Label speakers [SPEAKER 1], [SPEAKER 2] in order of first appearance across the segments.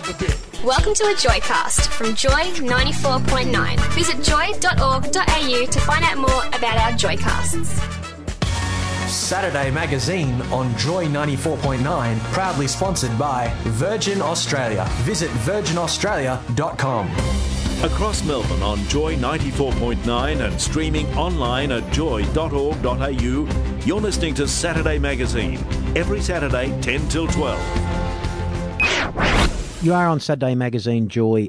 [SPEAKER 1] Welcome to a Joycast from Joy 94.9. Visit joy.org.au to find out more about our Joycasts.
[SPEAKER 2] Saturday Magazine on Joy 94.9, proudly sponsored by Virgin Australia. Visit virginaustralia.com.
[SPEAKER 3] Across Melbourne on Joy 94.9 and streaming online at joy.org.au, you're listening to Saturday Magazine, every Saturday 10 till 12.
[SPEAKER 4] You are on Saturday Magazine, Joy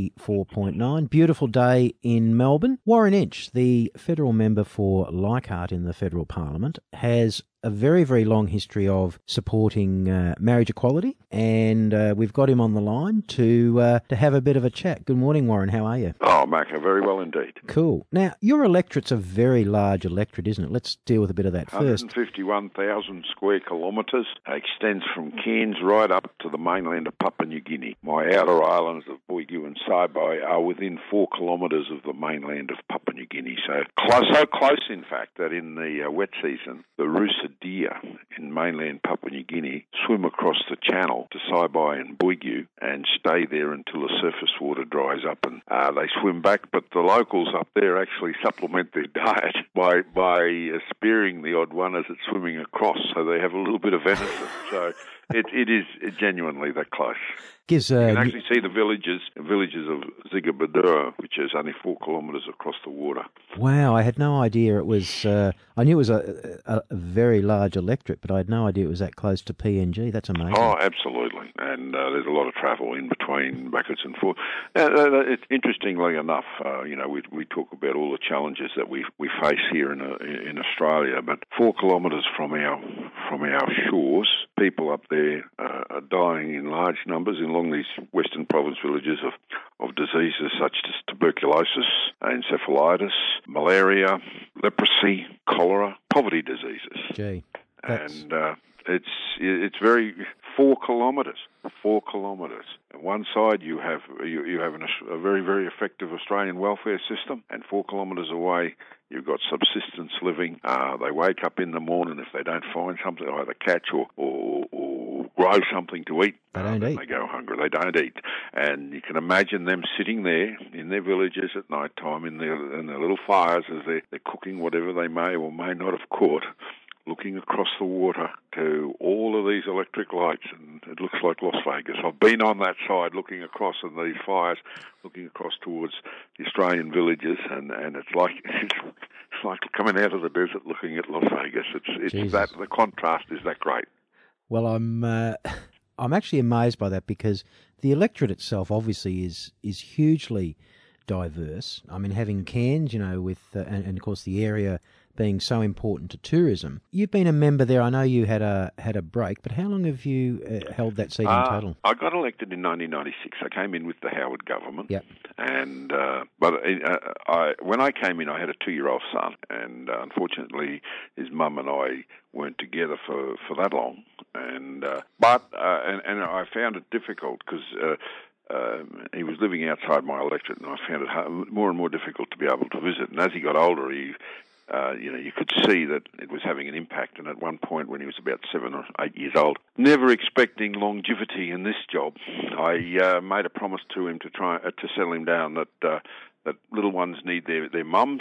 [SPEAKER 4] 94.9. Beautiful day in Melbourne. Warren Inch, the federal member for Leichhardt in the federal parliament, has a very, very long history of supporting marriage equality, and we've got him on the line to have a bit of a chat. Good morning, Warren. How are you?
[SPEAKER 5] Oh, Macca, very well indeed.
[SPEAKER 4] Cool. Now, your electorate's a very large electorate, isn't it? Let's deal with a bit of that first.
[SPEAKER 5] 151,000 square kilometres, extends from Cairns right up to the mainland of Papua New Guinea. My outer islands of Boigu and Saibai are within 4 kilometres of the mainland of Papua New Guinea. So close, in fact, that in the wet season, the Rusa deer in mainland Papua New Guinea swim across the channel to Saibai and Boigu and stay there until the surface water dries up, and they swim back. But the locals up there actually supplement their diet by spearing the odd one as it's swimming across, so they have a little bit of venison. So it is genuinely that close. You can actually see the villages of Zigabadura, which is only 4 kilometres across the water.
[SPEAKER 4] Wow, I had no idea it was... I knew it was a very large electorate, but I had no idea it was that close to PNG. That's amazing.
[SPEAKER 5] Oh, absolutely. And there's a lot of travel in between, backwards and forth. Interestingly enough, we talk about all the challenges that we face here in Australia, but 4 kilometres from our shores, people up there are dying in large numbers along these Western Province villages of diseases such as tuberculosis, encephalitis, malaria, leprosy, cholera, poverty diseases.
[SPEAKER 4] Gee,
[SPEAKER 5] and it's very 4 kilometres. 4 kilometres. On one side, you have a very, very effective Australian welfare system, and 4 kilometres away, you've got subsistence living. They wake up in the morning, if they don't find something, either catch or grow something to eat.
[SPEAKER 4] They don't eat.
[SPEAKER 5] They go hungry. They don't eat. And you can imagine them sitting there in their villages at night time in their little fires as they're cooking whatever they may or may not have caught, looking across the water to all of these electric lights, and it looks like Las Vegas. I've been on that side looking across in these fires, looking across towards the Australian villages, and it's like coming out of the desert looking at Las Vegas. It's that the contrast is that great.
[SPEAKER 4] Well, I'm actually amazed by that, because the electorate itself obviously is hugely diverse. I mean, having Cairns, with and of course the area being so important to tourism. You've been a member there. I know you had a break, but how long have you held that seat in total?
[SPEAKER 5] I got elected in 1996. I came in with the Howard government.
[SPEAKER 4] Yep.
[SPEAKER 5] And when I came in, I had a 2-year-old son, and unfortunately, his mum and I weren't together for that long. And I found it difficult because he was living outside my electorate, and I found it more and more difficult to be able to visit. And as he got older, you could see that it was having an impact. And at one point, when he was about 7 or 8 years old, never expecting longevity in this job, I made a promise to him to try to settle him down that little ones need their mums.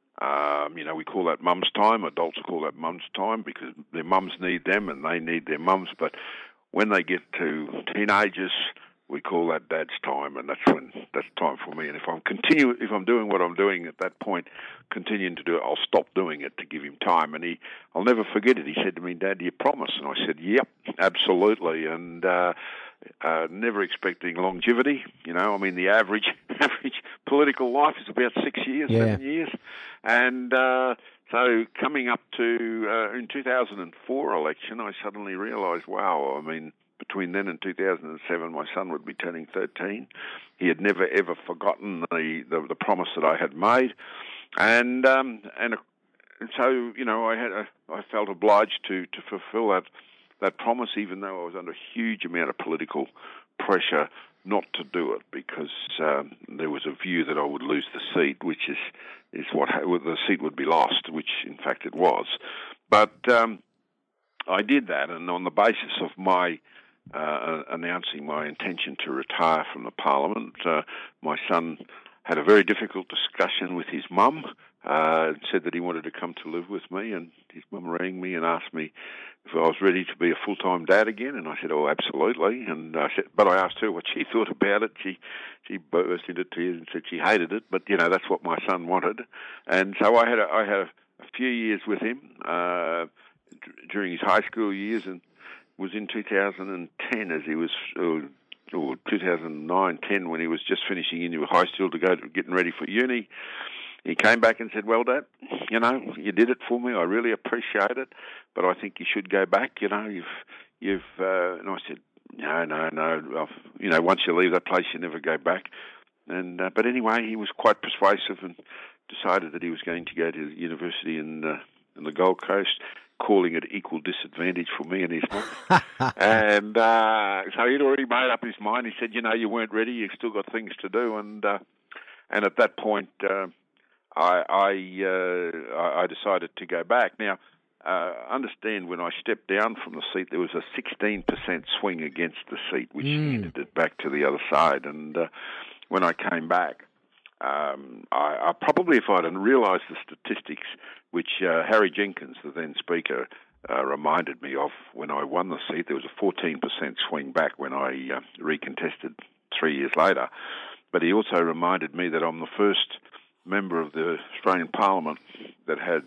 [SPEAKER 5] We call that mum's time. Adults call that mum's time because their mums need them and they need their mums. But when they get to teenagers, we call that dad's time, and that's time for me. And if I'm doing what I'm doing at that point, continuing to do it, I'll stop doing it to give him time. And I'll never forget it. He said to me, "Dad, do you promise?" And I said, "Yep, absolutely." And never expecting longevity. The average political life is about 6 years, 7 years, and so coming up to in 2004 election, I suddenly realised, wow, between then and 2007, my son would be turning 13. He had never ever forgotten the promise that I had made, and so I felt obliged to fulfil that promise, even though I was under a huge amount of political pressure not to do it, because there was a view that I would lose the seat, which is what the seat would be lost, which in fact it was. But I did that, and on the basis of my announcing my intention to retire from the Parliament. My son had a very difficult discussion with his mum, said that he wanted to come to live with me, and his mum rang me and asked me if I was ready to be a full-time dad again, and I said, oh, absolutely. And but I asked her what she thought about it. She burst into tears and said she hated it, but, that's what my son wanted. And so I had a few years with him during his high school years, and was in 2010 as he was, or 2009-10 when he was just finishing into high school to go getting ready for uni. He came back and said, well, Dad, you did it for me. I really appreciate it, but I think you should go back. And I said, no. Once you leave that place, you never go back. And but anyway, he was quite persuasive and decided that he was going to go to university in the Gold Coast, calling it equal disadvantage for me and his mum. And so he'd already made up his mind. He said, you weren't ready. You've still got things to do. And at that point, I decided to go back. Now, understand when I stepped down from the seat, there was a 16% swing against the seat, which handed it back to the other side. And when I came back, I probably, if I hadn't realised the statistics, which Harry Jenkins, the then Speaker, reminded me of when I won the seat, there was a 14% swing back when I recontested 3 years later. But he also reminded me that I'm the first member of the Australian Parliament that had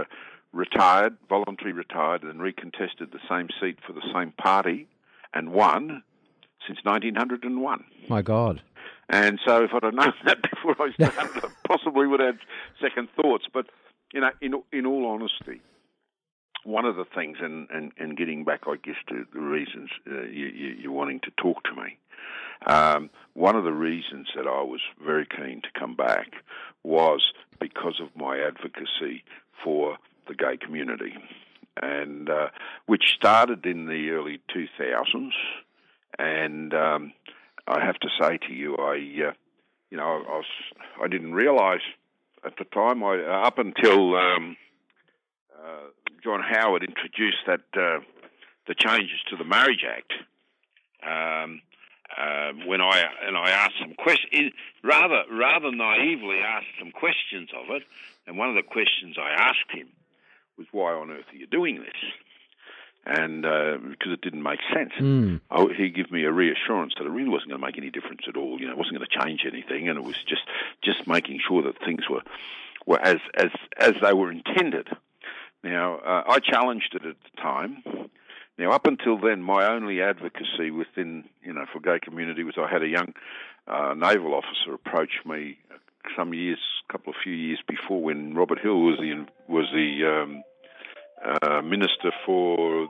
[SPEAKER 5] voluntarily retired, and recontested the same seat for the same party and won since 1901.
[SPEAKER 4] My God.
[SPEAKER 5] And so if I'd have known that before I started, I possibly would have had second thoughts. But, in all honesty, one of the things, and getting back, I guess, to the reasons you're wanting to talk to me, one of the reasons that I was very keen to come back was because of my advocacy for the gay community, and which started in the early 2000s. And I have to say to you, I didn't realise at the time, up until John Howard introduced the changes to the Marriage Act. When I asked some questions, rather naively asked some questions of it, and one of the questions I asked him was, why on earth are you doing this? And because it didn't make sense. He gave me a reassurance that it really wasn't going to make any difference at all. It wasn't going to change anything, and it was just making sure that things were as they were intended. Now, I challenged it at the time. Now, up until then, my only advocacy within, for gay community was I had a young naval officer approach me a few years before, when Robert Hill was the Minister for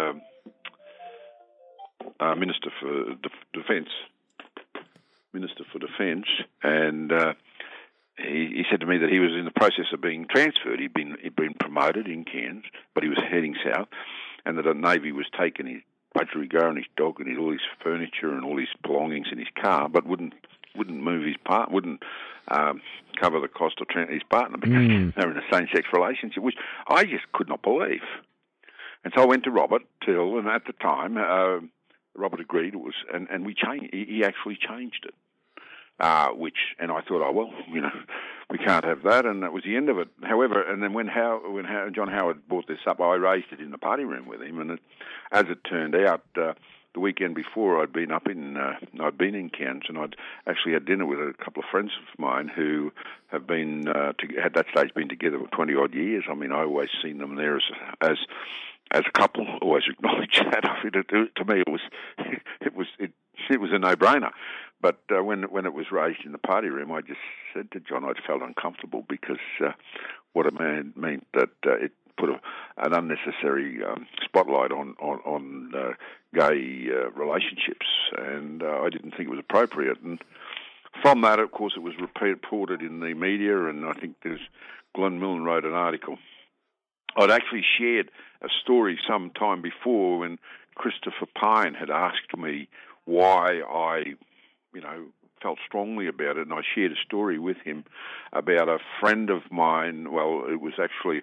[SPEAKER 5] Defence, and he said to me that he was in the process of being transferred. He'd been promoted in Cairns, but he was heading south, and that the Navy was taking his budgerigar and his dog and all his furniture and all his belongings in his car, but wouldn't move his part, wouldn't cover the cost of his partner because they were in a same-sex relationship, which I just could not believe. And so I went to Robert Hill, and at the time, Robert agreed it was, and we changed. He actually changed it, and I thought, we can't have that, and that was the end of it. However, and then when John Howard brought this up, I raised it in the party room with him, and as it turned out, the weekend before, I'd been in Cairns, and I'd actually had dinner with a couple of friends of mine who have been at that stage been together for 20 odd years. I mean, I always seen them there as a couple. Always acknowledge that. To me, it was a no-brainer. But when it was raised in the party room, I just said to John, I felt uncomfortable because what it meant that it put an unnecessary spotlight on gay relationships, and I didn't think it was appropriate. And from that, of course, it was reported in the media, and I think Glenn Milne wrote an article. I'd actually shared a story some time before when Christopher Pine had asked me why I felt strongly about it, and I shared a story with him about a friend of mine. Well, it was actually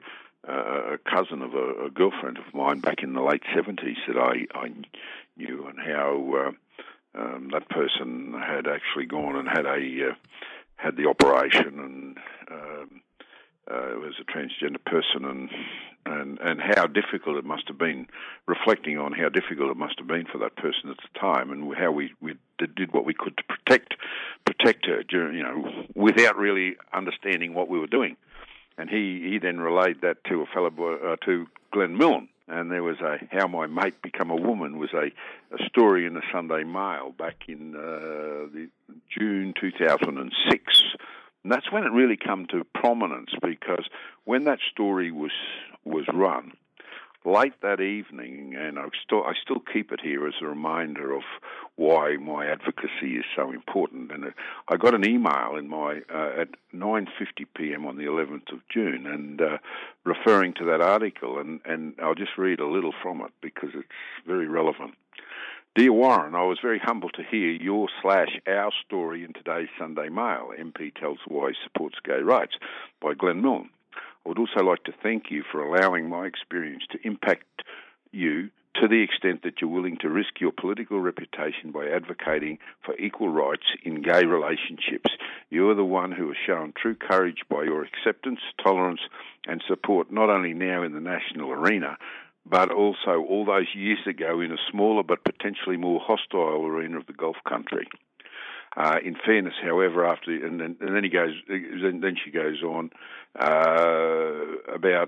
[SPEAKER 5] a cousin of a girlfriend of mine back in the late 70s that I knew, and how that person had actually gone and had the operation, and was a transgender person, and how difficult it must have been, reflecting on how difficult it must have been for that person at the time, and how we did what we could to protect her, without really understanding what we were doing. And he then relayed that to a fellow boy, to Glenn Milne. And there was How My Mate Become a Woman was a story in the Sunday Mail back in the June 2006. And that's when it really come to prominence, because when that story was run, late that evening, and I still keep it here as a reminder of why my advocacy is so important. And I got an email in my at 9:50 p.m. on the 11th of June, and referring to that article, and I'll just read a little from it because it's very relevant. Dear Warren, I was very humbled to hear your/our story in today's Sunday Mail. MP tells why he supports gay rights by Glenn Milne. I would also like to thank you for allowing my experience to impact you to the extent that you're willing to risk your political reputation by advocating for equal rights in gay relationships. You are the one who has shown true courage by your acceptance, tolerance, and support, not only now in the national arena, but also all those years ago in a smaller but potentially more hostile arena of the Gulf country. In fairness, however, then she goes on about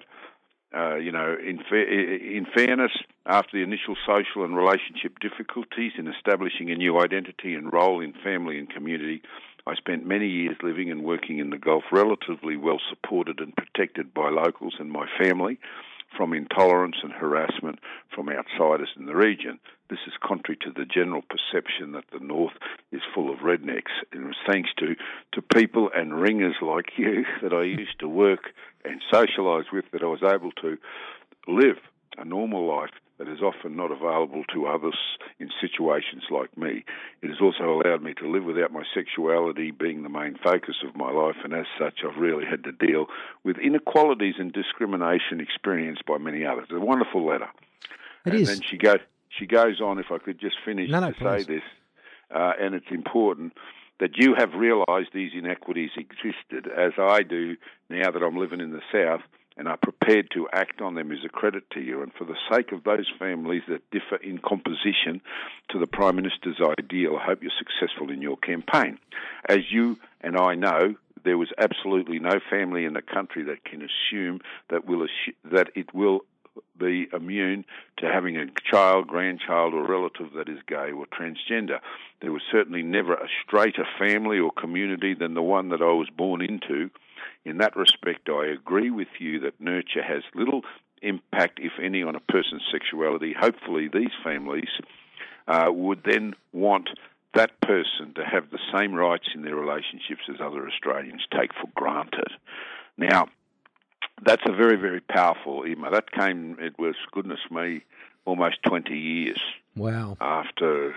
[SPEAKER 5] in fairness, after the initial social and relationship difficulties in establishing a new identity and role in family and community, I spent many years living and working in the Gulf, relatively well supported and protected by locals and my family from intolerance and harassment from outsiders in the region. This is contrary to the general perception that the North is full of rednecks. And it was thanks to people and ringers like you that I used to work and socialise with that I was able to live a normal life that is often not available to others in situations like me. It has also allowed me to live without my sexuality being the main focus of my life, and as such I've really had to deal with inequalities and discrimination experienced by many others. It's a wonderful letter. And then she goes on, if I could just finish say this, and it's important that you have realised these inequities existed, as I do now that I'm living in the South, and are prepared to act on them is a credit to you. And for the sake of those families that differ in composition to the Prime Minister's ideal, I hope you're successful in your campaign. As you and I know, there was absolutely no family in the country that can assume that it will be immune to having a child, grandchild, or relative that is gay or transgender. There was certainly never a straighter family or community than the one that I was born into. In that respect, I agree with you that nurture has little impact, if any, on a person's sexuality. Hopefully, these families would then want that person to have the same rights in their relationships as other Australians take for granted. Now, that's a very, very powerful email. It was, goodness me, almost 20 years.
[SPEAKER 4] Wow.
[SPEAKER 5] After,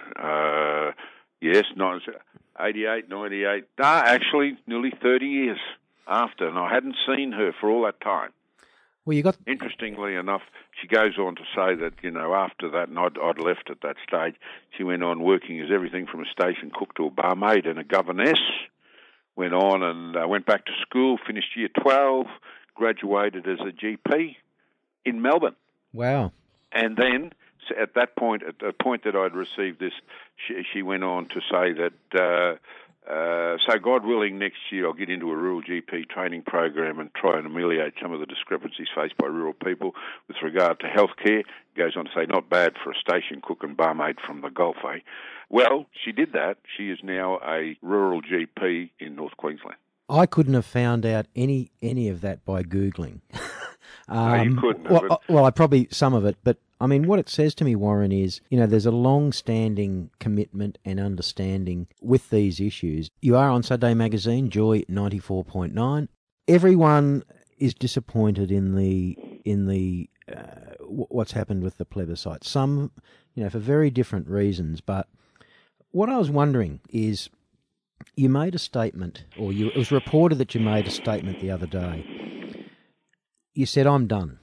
[SPEAKER 5] 88, 98, actually nearly 30 years after, and I hadn't seen her for all that time.
[SPEAKER 4] Well,
[SPEAKER 5] Interestingly enough, she goes on to say that, after that, and I'd left at that stage, she went on working as everything from a station cook to a barmaid and a governess, went on and went back to school, finished year 12, graduated as a GP in Melbourne.
[SPEAKER 4] Wow.
[SPEAKER 5] And then, at that point, at the point that I'd received this, she went on to say that, so God willing, next year I'll get into a rural GP training program and try and ameliorate some of the discrepancies faced by rural people with regard to healthcare. Goes on to say, not bad for a station cook and barmaid from the Gulf, eh? Well, she did that. She is now a rural GP in North Queensland.
[SPEAKER 4] I couldn't have found out any of that by Googling.
[SPEAKER 5] No, you couldn't.
[SPEAKER 4] Well, I probably some of it, but I mean, what it says to me, Warren, is there's a long-standing commitment and understanding with these issues. You are on Saturday Magazine, Joy 94.9. Everyone is disappointed in the what's happened with the plebiscite. Some, for very different reasons. But what I was wondering is, you made a statement, it was reported that you made a statement the other day. you said, I'm done.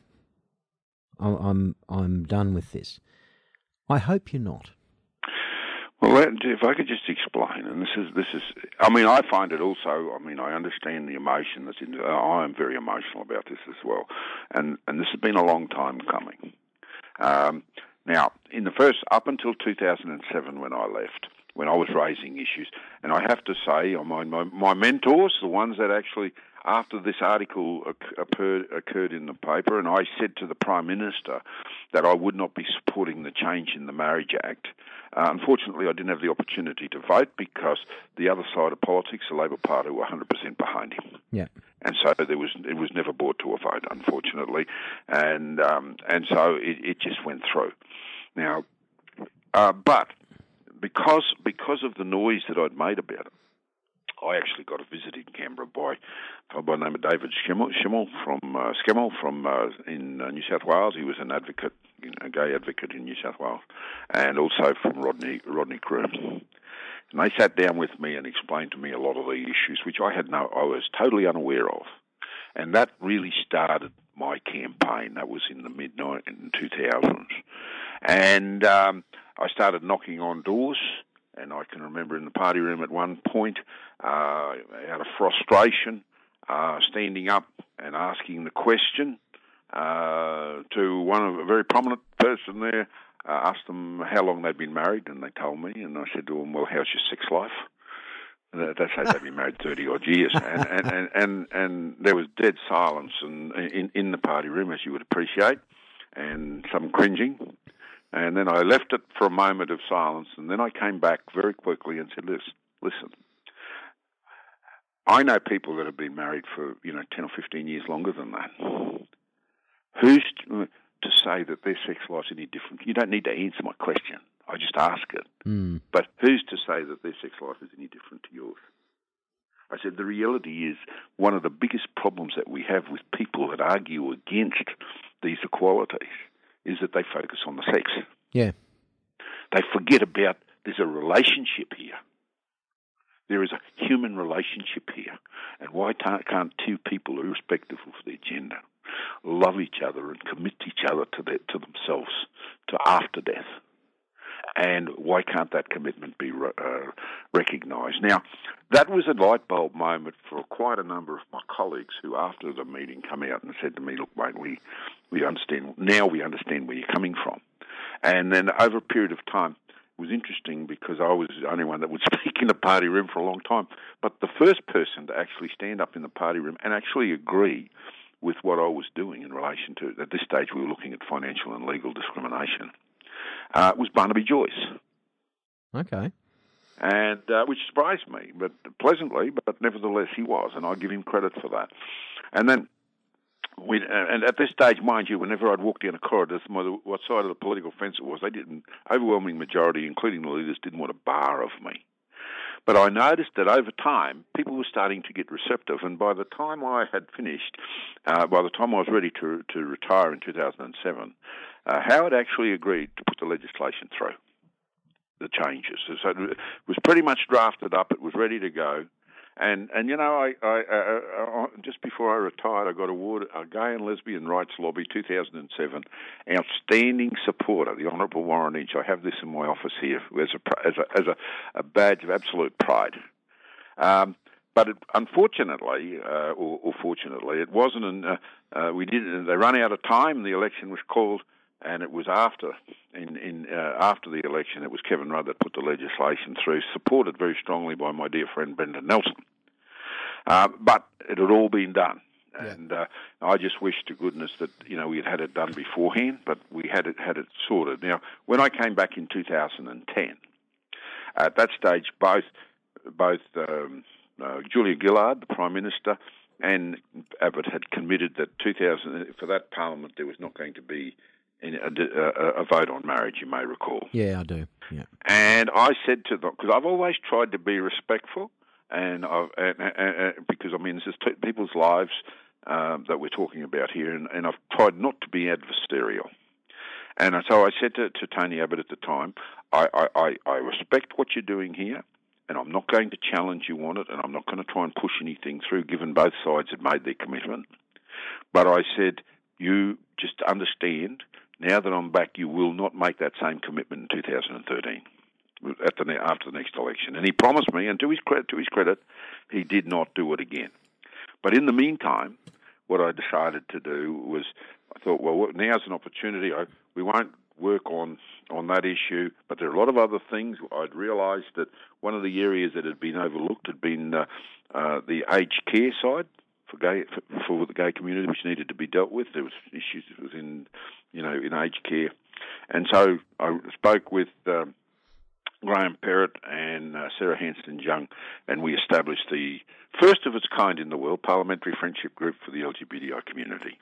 [SPEAKER 4] I'm done with this. I hope you're not.
[SPEAKER 5] Well, if I could just explain, and this is. I mean, I find it also. I mean, I understand the emotion that's in. I am very emotional about this as well, and this has been a long time coming. Now, in the first up until 2007, when I left, when I was raising issues, and I have to say, my mentors, the ones that actually, after this article occurred in the paper, and I said to the Prime Minister that I would not be supporting the change in the Marriage Act. Unfortunately, I didn't have the opportunity to vote because the other side of politics, the Labor Party, were 100% behind him.
[SPEAKER 4] Yeah.
[SPEAKER 5] And so it was never brought to a vote, unfortunately, and so it just went through. Now, but because of the noise that I'd made about it, I actually got a visit in Canberra by the name of David Schemmel from in New South Wales. He was an advocate, a gay advocate in New South Wales, and also from Rodney Croom. And they sat down with me and explained to me a lot of the issues, which I was totally unaware of, and that really started my campaign. That was in the mid-2000s, and I started knocking on doors. And I can remember in the party room at one point, out of frustration, standing up and asking the question to a very prominent person there, asked them how long they'd been married, and they told me, and I said to them, well, how's your sex life? They said they'd been married 30-odd years, and there was dead silence in the party room, as you would appreciate, and some cringing. And then I left it for a moment of silence, and then I came back very quickly and said, listen, I know people that have been married for, 10 or 15 years longer than that. Who's to say that their sex life's any different? You don't need to answer my question. I just ask it.
[SPEAKER 4] Mm.
[SPEAKER 5] But who's to say that their sex life is any different to yours? I said, the reality is one of the biggest problems that we have with people that argue against these equalities is that they focus on the sex.
[SPEAKER 4] Yeah.
[SPEAKER 5] They forget about there's a relationship here. There is a human relationship here. And why can't two people, irrespective of their gender, love each other and commit each other to themselves, to after death? And why can't that commitment be recognised? Now, that was a light bulb moment for quite a number of my colleagues who, after the meeting, come out and said to me, look, mate, we understand where you're coming from. And then over a period of time, it was interesting because I was the only one that would speak in the party room for a long time. But the first person to actually stand up in the party room and actually agree with what I was doing in relation to, at this stage we were looking at financial and legal discrimination, was Barnaby Joyce. Okay. And which surprised me, but pleasantly, but nevertheless he was, and I give him credit for that. And then, and at this stage, mind you, whenever I'd walk down a corridor, what side of the political fence it was, they didn't, overwhelming majority, including the leaders, didn't want a bar of me. But I noticed that over time, people were starting to get receptive, and by the time I had finished, by the time I was ready to retire in 2007, Howard actually agreed to put the legislation through, the changes. So it was pretty much drafted up. It was ready to go. And I just before I retired, I got awarded a Gay and Lesbian Rights Lobby 2007 Outstanding Supporter, the Honourable Warren Inch. I have this in my office here as a badge of absolute pride. But unfortunately, or fortunately, it wasn't. They ran out of time. The election was called, and it was after the election. It was Kevin Rudd that put the legislation through, supported very strongly by my dear friend Brendan Nelson. But it had all been done, and I just wish to goodness that we had it done beforehand. But we had it sorted. Now, when I came back in 2010, at that stage, both Julia Gillard, the Prime Minister, and Abbott had committed that for that Parliament there was not going to be a vote on marriage, you may recall.
[SPEAKER 4] Yeah, I do. Yeah.
[SPEAKER 5] And I said to them, because I've always tried to be respectful, and because this is people's lives that we're talking about here, and I've tried not to be adversarial. And so I said to Tony Abbott at the time, I respect what you're doing here, and I'm not going to challenge you on it, and I'm not going to try and push anything through, given both sides had made their commitment. But I said, you just understand, now that I'm back, you will not make that same commitment in 2013 after the next election. And he promised me, and to his credit, he did not do it again. But in the meantime, what I decided to do was, I thought, well, now's an opportunity. We won't work on that issue, but there are a lot of other things. I'd realised that one of the areas that had been overlooked had been the aged care side for the gay community, which needed to be dealt with. There was issues in aged care, and so I spoke with Graham Perrott and Sarah Hanston-Young, and we established the first of its kind in the world Parliamentary Friendship Group for the LGBTI community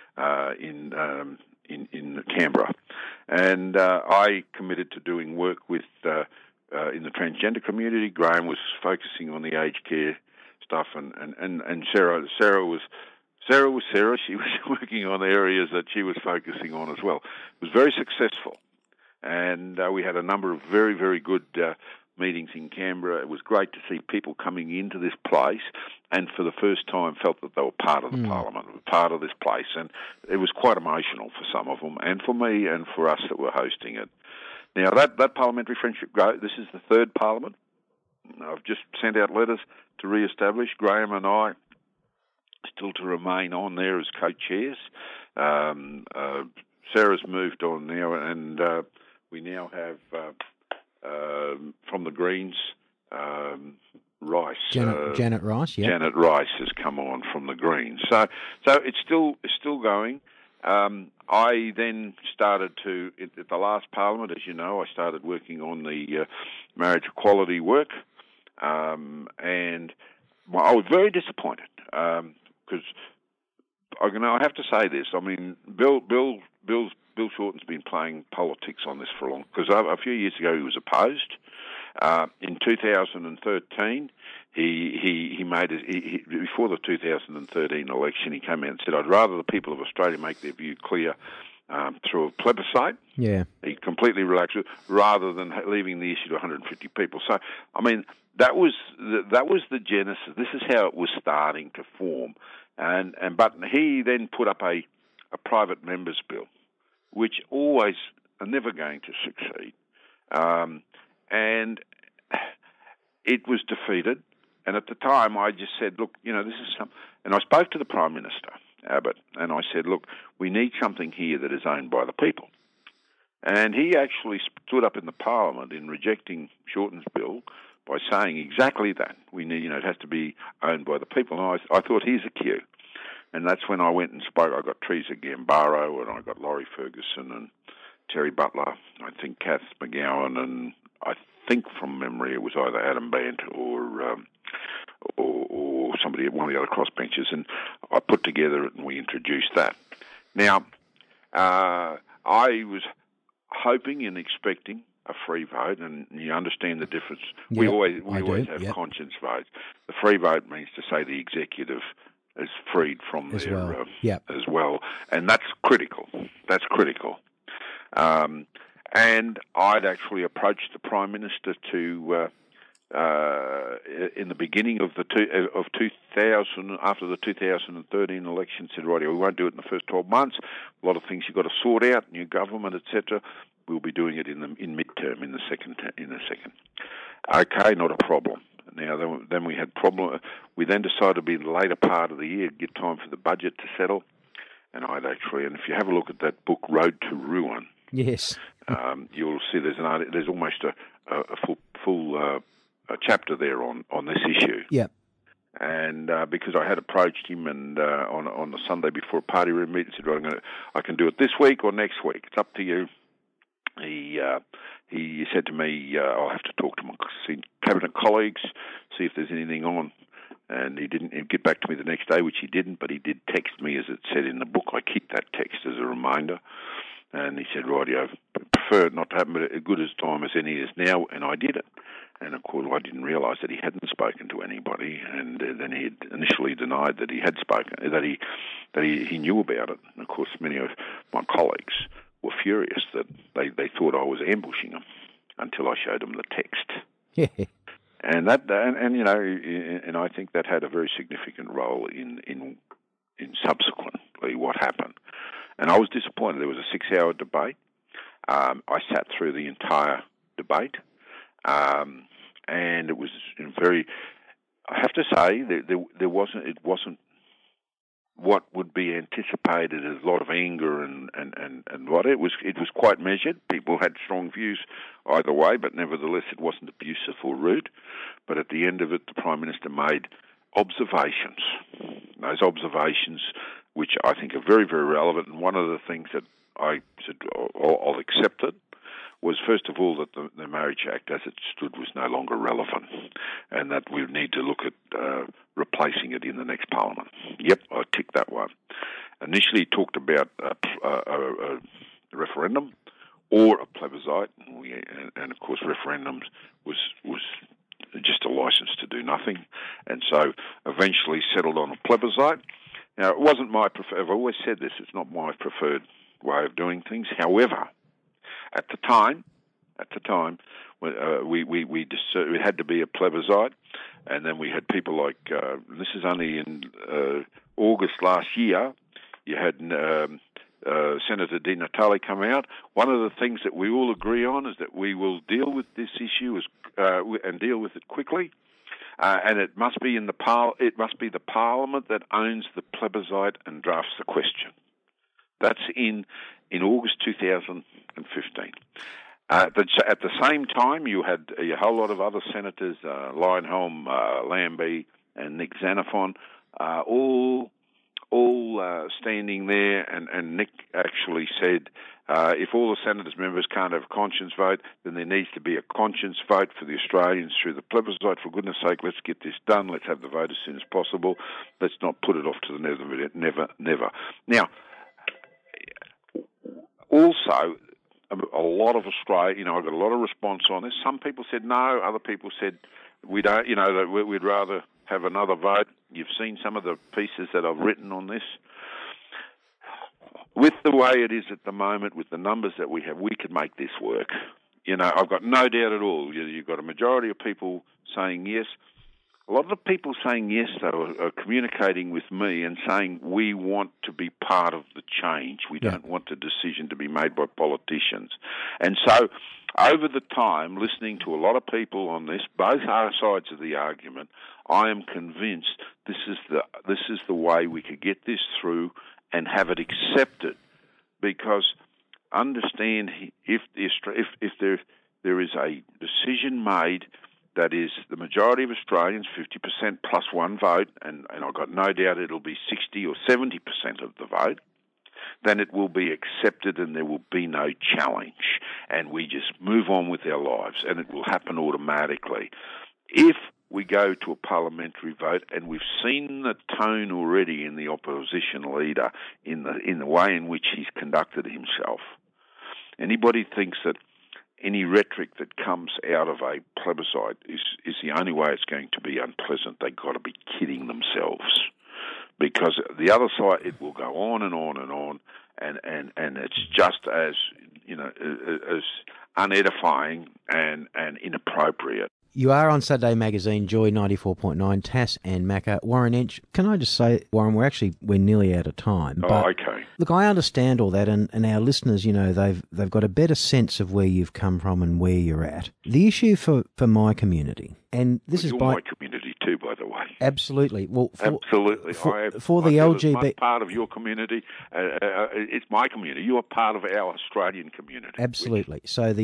[SPEAKER 5] in Canberra. And I committed to doing work with in the transgender community. Graham was focusing on the aged care stuff, and Sarah was Sarah. She was working on areas that she was focusing on as well. It was very successful. And we had a number of very, very good meetings in Canberra. It was great to see people coming into this place and for the first time felt that they were part of the Parliament, part of this place. And it was quite emotional for some of them and for me and for us that were hosting it. Now, that Parliamentary Friendship Group, this is the third Parliament. I've just sent out letters to re-establish. Graham and I still to remain on there as co-chairs. Sarah's moved on now, and we now have from the Greens, Rice.
[SPEAKER 4] Janet Rice, yeah.
[SPEAKER 5] Janet Rice has come on from the Greens. So it's still going. I then started at the last Parliament, as you know, I started working on the marriage equality work, and I was very disappointed because I have to say this. I mean, Bill Shorten's been playing politics on this for a long, because a few years ago he was opposed. In 2013, he made it. Before the 2013 election, he came out and said, "I'd rather the people of Australia make their view clear through a plebiscite."
[SPEAKER 4] Yeah,
[SPEAKER 5] he completely relaxed it, rather than leaving the issue to 150 people. So, I mean, that was the genesis. This is how it was starting to form, but he then put up a private members bill, which always are never going to succeed. And it was defeated. And at the time, I just said, look, this is something. And I spoke to the Prime Minister, Abbott, and I said, look, we need something here that is owned by the people. And he actually stood up in the Parliament in rejecting Shorten's bill by saying exactly that. We need, it has to be owned by the people. And I thought, here's a cue. And that's when I went and spoke. I got Teresa Gambaro, and I got Laurie Ferguson and Terry Butler, I think Kath McGowan, and I think from memory it was either Adam Bant or somebody at one of the other crossbenchers, and I put together it and we introduced that. Now, I was hoping and expecting a free vote, and you understand the difference. Yep, we always have conscience votes. The free vote means to say the executive is freed from as well, and that's critical. That's critical. And I'd actually approached the Prime Minister to in the beginning of 2000, after the 2013 election, said, "Right, we won't do it in the first 12 months. A lot of things you've got to sort out, new government, etc. We'll be doing it in midterm, in the second. Okay, not a problem." Now, then we had problem. We then decided to be in the later part of the year, give time for the budget to settle. And and if you have a look at that book, Road to Ruin,
[SPEAKER 4] yes,
[SPEAKER 5] you'll see there's almost a full chapter there on this issue.
[SPEAKER 4] Yeah.
[SPEAKER 5] And because I had approached him, and on the Sunday before a party room meeting, said, "Right, I can do it this week or next week. It's up to you." He said to me, "I'll have to talk to my cabinet colleagues, see if there's anything on." And he didn't get back to me the next day, which he didn't, but he did text me, as it said in the book. I keep that text as a reminder. And he said, "Right, I prefer it not to happen, but as good as time as any is now," and I did it. And of course, I didn't realise that he hadn't spoken to anybody, and then he had initially denied that he had spoken, that he knew about it. And of course, many of my colleagues were furious that they thought I was ambushing them until I showed them the text.
[SPEAKER 4] Yeah.
[SPEAKER 5] And and I think that had a very significant role in subsequently what happened. And I was disappointed. There was a 6-hour debate. I sat through the entire debate, and it was very. I have to say there wasn't. It wasn't what would be anticipated as a lot of anger and what it was. It was quite measured. People had strong views either way, but nevertheless, it wasn't abusive or rude. But at the end of it, the Prime Minister made observations. Those observations, which I think are very, very relevant, and one of the things that I said I'll accept it, was first of all that the Marriage Act as it stood was no longer relevant, and that we need to look at replacing it in the next Parliament. Yep, I ticked that one. Initially he talked about a referendum or a plebiscite, and of course referendums was just a license to do nothing, and so eventually settled on a plebiscite. Now, it wasn't my preferred. I've always said this, it's not my preferred way of doing things. However, at the time, it had to be a plebiscite, and then we had people like, this is only in August last year, you had Senator Di Natale come out. One of the things that we all agree on is that we will deal with this issue and deal with it quickly, and it must be the Parliament that owns the plebiscite and drafts the question. That's in August 2015. At the same time, you had a whole lot of other senators, Leyonhjelm, Lambie, and Nick Xenophon, all standing there, and Nick actually said, if all the senators' members can't have a conscience vote, then there needs to be a conscience vote for the Australians through the plebiscite. For goodness sake, let's get this done. Let's have the vote as soon as possible. Let's not put it off to the never. Now, also, a lot of Australia, I got a lot of response on this. Some people said no, other people said we don't, that we'd rather have another vote. You've seen some of the pieces that I've written on this. With the way it is at the moment, with the numbers that we have, we could make this work. I've got no doubt at all. You've got a majority of people saying yes. A lot of the people saying yes, though, are communicating with me and saying we want to be part of the change. We don't want the decision to be made by politicians. And so, over the time, listening to a lot of people on this, both sides of the argument, I am convinced this is the way we could get this through and have it accepted. Because understand, if there is a decision made that is the majority of Australians, 50% plus one vote, and I've got no doubt it'll be 60 or 70% of the vote, then it will be accepted and there will be no challenge. And we just move on with our lives, and it will happen automatically. If we go to a parliamentary vote, and we've seen the tone already in the opposition leader in the way in which he's conducted himself, anybody thinks that any rhetoric that comes out of a plebiscite is the only way it's going to be unpleasant. They've got to be kidding themselves, because the other side, it will go on and on and on, and it's just as as unedifying and inappropriate.
[SPEAKER 4] You are on Saturday Magazine, Joy 94.9, Tass and Macca. Warren Inch, can I just say, Warren, we're nearly out of time. But,
[SPEAKER 5] okay.
[SPEAKER 4] Look, I understand all that, and our listeners, they've got a better sense of where you've come from and where you're at. The issue for my community, and this is
[SPEAKER 5] my community too, by the way.
[SPEAKER 4] Absolutely. Well,
[SPEAKER 5] absolutely.
[SPEAKER 4] For the LGBT...
[SPEAKER 5] I'm part of your community. It's my community. You are part of our Australian community.
[SPEAKER 4] Absolutely. So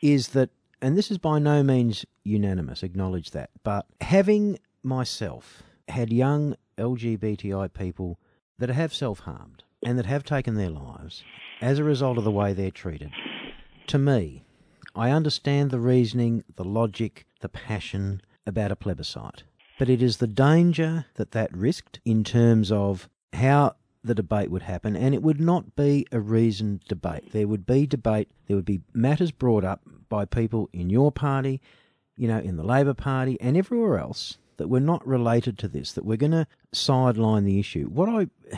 [SPEAKER 4] and this is by no means unanimous, acknowledge that, but having myself had young LGBTI people that have self-harmed and that have taken their lives as a result of the way they're treated, to me, I understand the reasoning, the logic, the passion about a plebiscite, but it is the danger that risked in terms of how the debate would happen, and it would not be a reasoned debate. There would be debate, there would be matters brought up by people in your party, in the Labor Party and everywhere else that were not related to this, that we're going to sideline the issue. What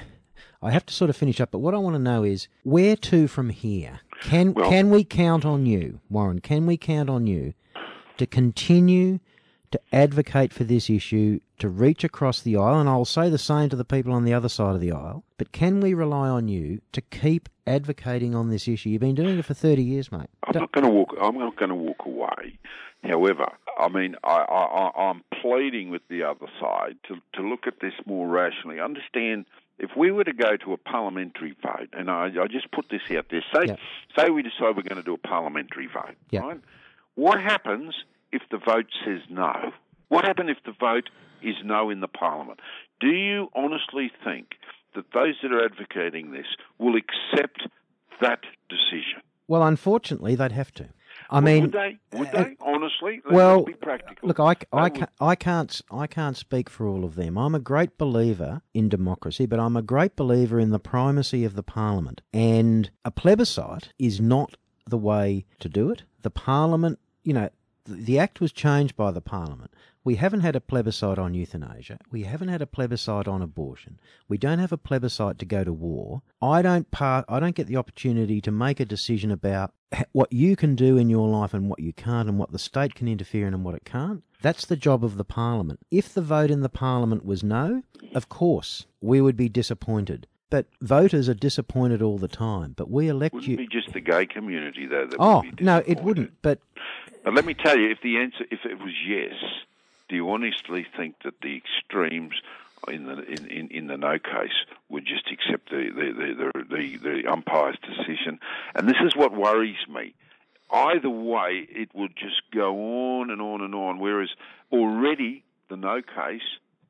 [SPEAKER 4] I have to sort of finish up, but what I want to know is where to from here? Can we count on you, Warren? Can we count on you to continue to advocate for this issue, to reach across the aisle, and I'll say the same to the people on the other side of the aisle, but can we rely on you to keep advocating on this issue? You've been doing it for 30 years, mate.
[SPEAKER 5] I'm not going to walk away. However, I mean, I'm pleading with the other side to look at this more rationally. Understand, if we were to go to a parliamentary vote, and I just put this out there, say we decide we're going to do a parliamentary vote, right? What happens if the vote says no? What happens if the vote is no in the parliament? Do you honestly think that those that are advocating this will accept that decision?
[SPEAKER 4] Well, unfortunately, they'd have to. I mean,
[SPEAKER 5] would they? Honestly,
[SPEAKER 4] well,
[SPEAKER 5] be practical.
[SPEAKER 4] Look, I can't speak for all of them. I'm a great believer in democracy, but I'm a great believer in the primacy of the parliament. And a plebiscite is not the way to do it. The parliament, the act was changed by the parliament. We haven't had a plebiscite on euthanasia. We haven't had a plebiscite on abortion. We don't have a plebiscite to go to war. I don't get the opportunity to make a decision about what you can do in your life and what you can't, and what the state can interfere in and what it can't. That's the job of the parliament. If the vote in the parliament was no, of course, we would be disappointed. But voters are disappointed all the time. But we elect you.
[SPEAKER 5] Wouldn't be just the gay community, though. That would be disappointed.
[SPEAKER 4] No, it wouldn't. But
[SPEAKER 5] let me tell you, if it was yes, do you honestly think that the extremes in the no case would just accept the umpire's decision? And this is what worries me. Either way, it would just go on and on and on. Whereas already the no case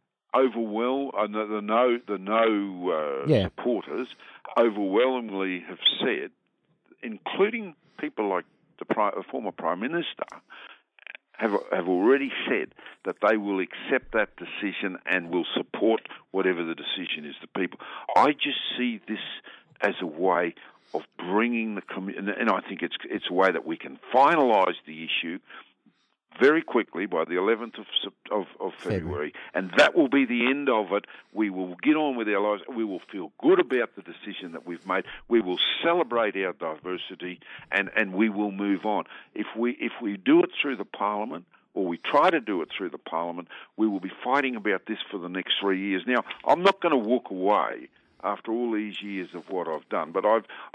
[SPEAKER 5] supporters overwhelmingly have said, including people like the former Prime Minister, have already said that they will accept that decision and will support whatever the decision is to people. I just see this as a way of bringing the community, and I think it's a way that we can finalise the issue very quickly by the 11th of February, and that will be the end of it. We will get on with our lives. We will feel good about the decision that we've made. We will celebrate our diversity, and we will move on. If we do it through the Parliament, or we try to do it through the Parliament, we will be fighting about this for the next 3 years. Now, I'm not going to walk away after all these years of what I've done, but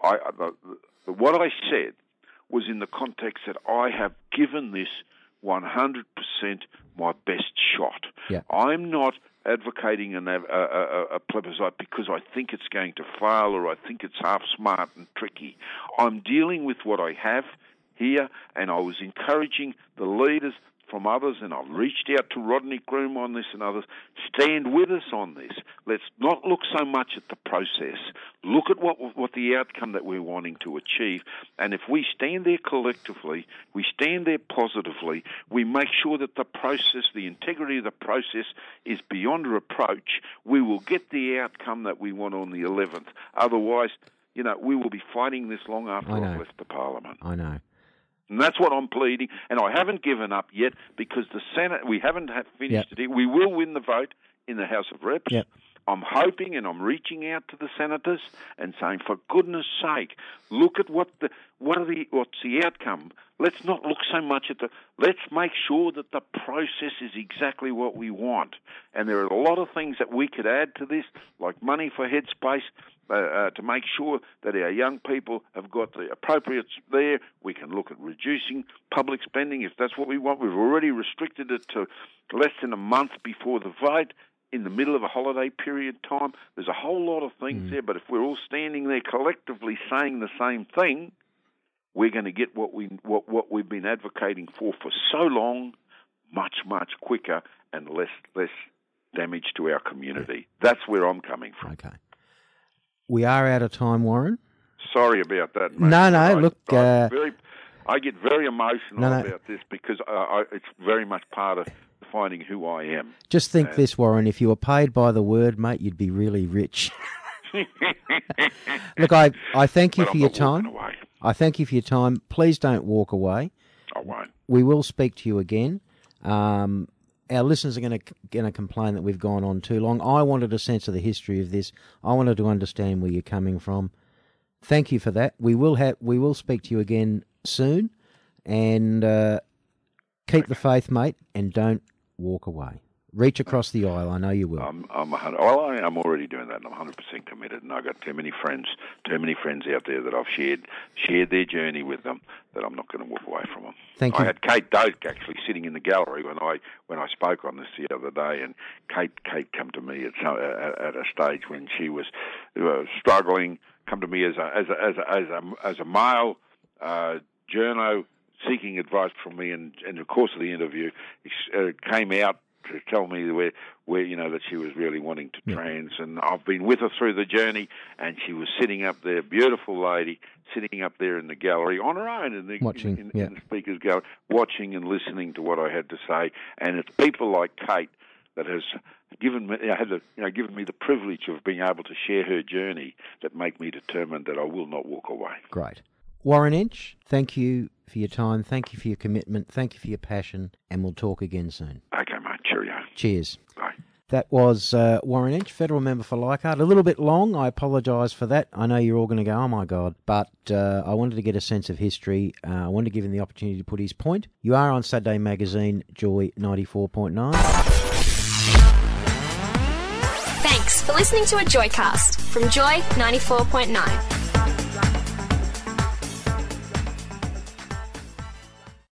[SPEAKER 5] what I said was in the context that I have given this 100% my best shot.
[SPEAKER 4] Yeah.
[SPEAKER 5] I'm not advocating a plebiscite because I think it's going to fail or I think it's half smart and tricky. I'm dealing with what I have here, and I was encouraging the leaders from others, and I've reached out to Rodney Groom on this and others, stand with us on this. Let's not look so much at the process. Look at what the outcome that we're wanting to achieve. And if we stand there collectively, we stand there positively, we make sure that the process, the integrity of the process is beyond reproach, we will get the outcome that we want on the 11th. Otherwise, we will be fighting this long after I've left the Parliament.
[SPEAKER 4] I know.
[SPEAKER 5] And that's what I'm pleading. And I haven't given up yet because the Senate, we haven't finished it. We will win the vote in the House of Reps.
[SPEAKER 4] Yep.
[SPEAKER 5] I'm hoping and I'm reaching out to the senators and saying, for goodness sake, look at what's the outcome. Let's not look so much at let's make sure that the process is exactly what we want. And there are a lot of things that we could add to this, like money for Headspace, to make sure that our young people have got the appropriates there. We can look at reducing public spending if that's what we want. We've already restricted it to less than a month before the vote, in the middle of a holiday period time. There's a whole lot of things there, but if we're all standing there collectively saying the same thing, we're going to get what we've been advocating for so long, much quicker and less damage to our community. That's where I'm coming from.
[SPEAKER 4] Okay. We are out of time, Warren.
[SPEAKER 5] Sorry about that, mate.
[SPEAKER 4] No, look...
[SPEAKER 5] I get very emotional about this because it's very much part of finding who I am.
[SPEAKER 4] Just think this, Warren. If you were paid by the word, mate, you'd be really rich. Look, I thank you for your time. I thank you for your time. Please don't walk away.
[SPEAKER 5] I won't.
[SPEAKER 4] We will speak to you again. Our listeners are going to complain that we've gone on too long. I wanted a sense of the history of this. I wanted to understand where you're coming from. Thank you for that. We will speak to you again soon, and keep the faith, mate, and don't walk away. Reach across the aisle. I know you will.
[SPEAKER 5] I'm already doing that, and I'm 100% committed. And I've got too many friends out there that I've shared their journey with them, that I'm not going to walk away from them.
[SPEAKER 4] Thank you.
[SPEAKER 5] I had Kate Doak actually sitting in the gallery when I spoke on this the other day, and Kate come to me at a stage when she was struggling. Come to me as a male journo seeking advice from me, and in the course of the interview, it came out to tell me where that she was really wanting to trans, and I've been with her through the journey, and she was sitting up there, beautiful lady, sitting up there in the gallery on her own in the speaker's gallery, watching and listening to what I had to say. And it's people like Kate that has given me given me the privilege of being able to share her journey that make me determined that I will not walk away.
[SPEAKER 4] Great. Warren Inch, thank you for your time, thank you for your commitment, thank you for your passion, and we'll talk again soon.
[SPEAKER 5] Okay, mate. Cheerio.
[SPEAKER 4] Cheers.
[SPEAKER 5] Bye.
[SPEAKER 4] That was Warren Inch, federal member for Leichhardt. A little bit long, I apologise for that. I know you're all going to go, oh my God. But I wanted to get a sense of history. I wanted to give him the opportunity to put his point. You are on Saturday Magazine, Joy 94.9.
[SPEAKER 1] Thanks for listening to a Joycast from Joy 94.9.